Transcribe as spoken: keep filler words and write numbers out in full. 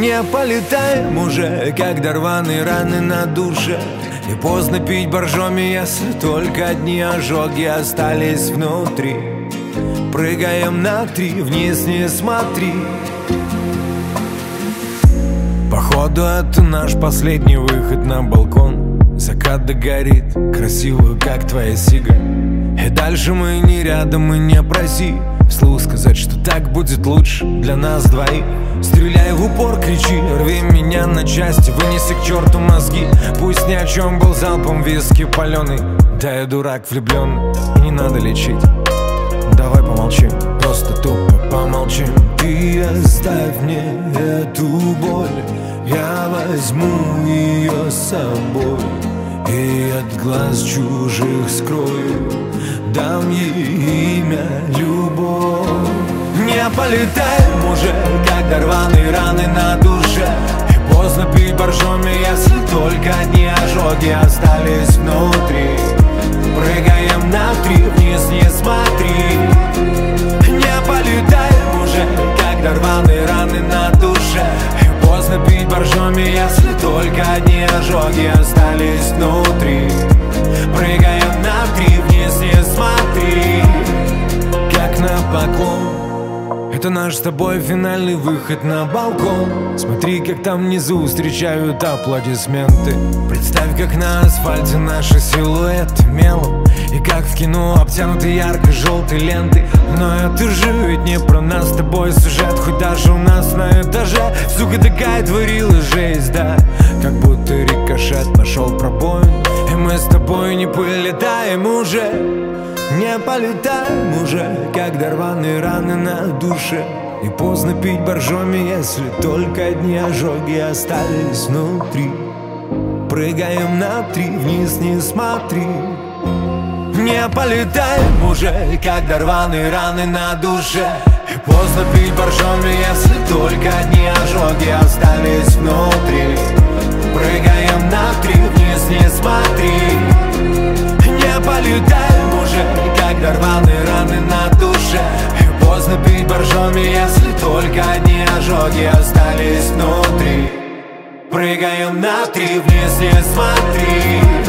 Не полетаем уже, когда рваные раны на душе. И поздно пить боржоми, если только одни ожоги остались внутри. Прыгаем на три, вниз не смотри. Походу это наш последний выход на балкон. Закат догорит, красиво, как твоя сига. И дальше мы не рядом, и не проси вслух сказать, что так будет лучше для нас двоих. Стреляй в упор, кричи, рви меня на части, вынеси к черту мозги. Пусть ни о чем был залпом виски паленый. Да я дурак влюбленный, и не надо лечить. Давай помолчим, просто тупо помолчим. Ты оставь мне эту боль, я возьму ее с собой и от глаз чужих скрою, дам ей имя любовь. Не полетаем уже, когда рваные раны на душе. И поздно пить боржоми, если только одни ожоги остались внутри. Прыгаем на три, вниз не смотри. Не полетаем уже, когда рваные раны на душе. И поздно пить боржоми, если только одни ожоги остались внутри. Прыгаем на три, вниз не смотри. Как на поклон. Это наш с тобой финальный выход на балкон. Смотри, как там внизу встречают аплодисменты. Представь, как на асфальте наши силуэты мелом. И как в кино обтянуты ярко-желтой лентой. Но это же ведь не про нас с тобой сюжет. Хоть даже у нас на этаже сука такая творила жесть, да. Как будто рикошет нашел пробоин. И мы с тобой не полетаем уже. Не полетаем уже, когда рваные раны на душе. И поздно пить боржоми, если только одни ожоги остались внутри. Прыгаем на три, вниз не смотри. Не полетаем уже, когда рваные раны на душе. И поздно пить боржоми, если только одни ожоги остались внутри. Прыгаем на три, вниз не смотри. Не полетаем уже, когда рваные раны на душе. И поздно пить боржоми, если только одни ожоги остались внутри. Прыгаем на три, вниз не смотри.